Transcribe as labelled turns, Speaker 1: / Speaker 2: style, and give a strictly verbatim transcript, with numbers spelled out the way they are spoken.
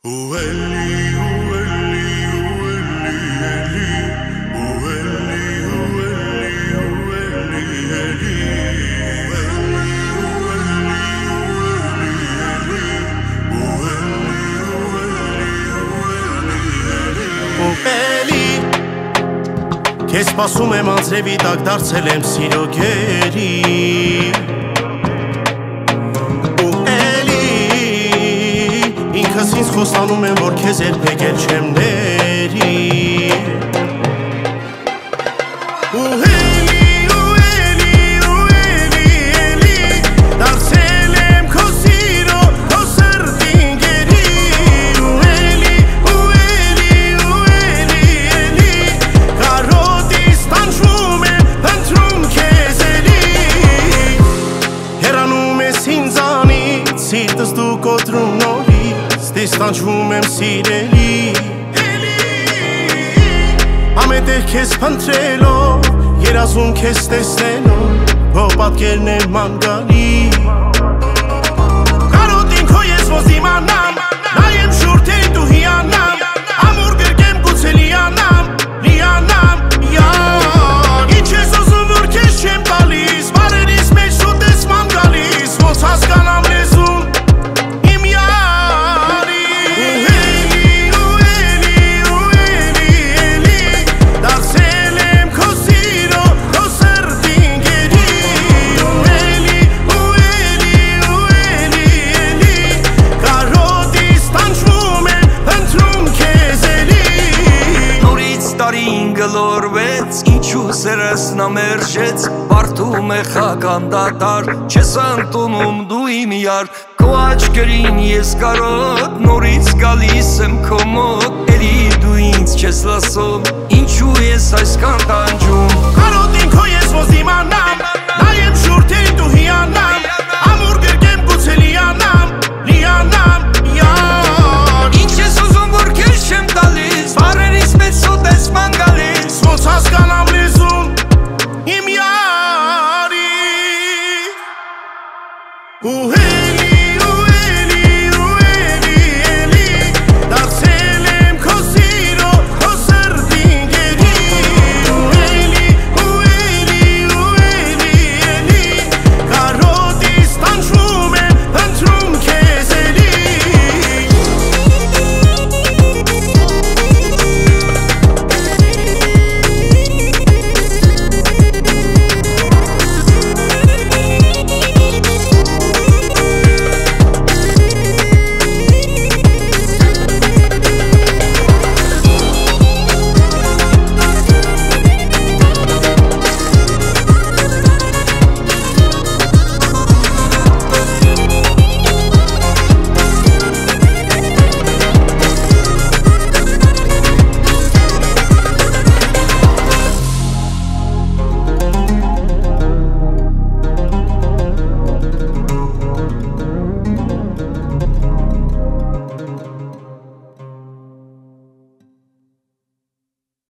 Speaker 1: Քեզ սպասում եմ անձրևի տակ, դարձել եմ սիրո գերի Ու էլի ինքս ինձ խոստանում եմ, որ քեզ երբեք էլ չեմ ների Ու էլի, ու էլի, ու էլի, էլի դարձել եմ քո սիրո, քո սրտին գերի Ու էլի, ու էլի, ու էլի, էլի կարոտից տանջվում եմ, փնտրում քեզ էլի Հեռանում ես ինձանից, սիրտս դու կոտրում նորից Դիստանջվում եմ սիրելի Ամենտեղ քեզ փնտրելով, երազում քեզ տեսնելով Քո պատկերն եմ ման գալի Կարոտին քո ես ոնց դիմանամ, նայեմ շուրթերին դու հիանամ Ամուր գրկեմ գուցե լիանամ, լիանամ, յան Ինչ ես ուզում որ քեզ չեմ տալիս, բարերիս մեջ սուտ ես ման գալիս Ոնց հասկանամ լեզուն իմ յարի Ու էլի, ու էլի, ու էլի, էլի դարձել եմ քո սիրո, քո սրտին գերի Ու էլի, ու էլի, ու էլի, էլի կարոտից տանջվում եմ, փնտրում քեզ էլի
Speaker 2: Նորից տարին գլորվեց, ինչու սերս նամերժեց Բարդում է խական դատար, չես ընդունում դու իմ յար Քո աչքերին ես կարոտ, նորից գալիս եմ քո մոտ Էլի դու ինձ չես լսում, ինչու ես այսքան տանջում
Speaker 1: Կարոտին քո ես ոնց դիմանամ, նայեմ շուրթերին դու հիանամ Ամուր գրկեմ գուցե լիանամ, լիանամ, յան
Speaker 2: Ինչ ես ուզում որ քեզ չեմ տալիս, բարերիս մեջ սուտ ես ման գալիս
Speaker 1: Ոնց հասկանամ լեզուն իմ յարի Ու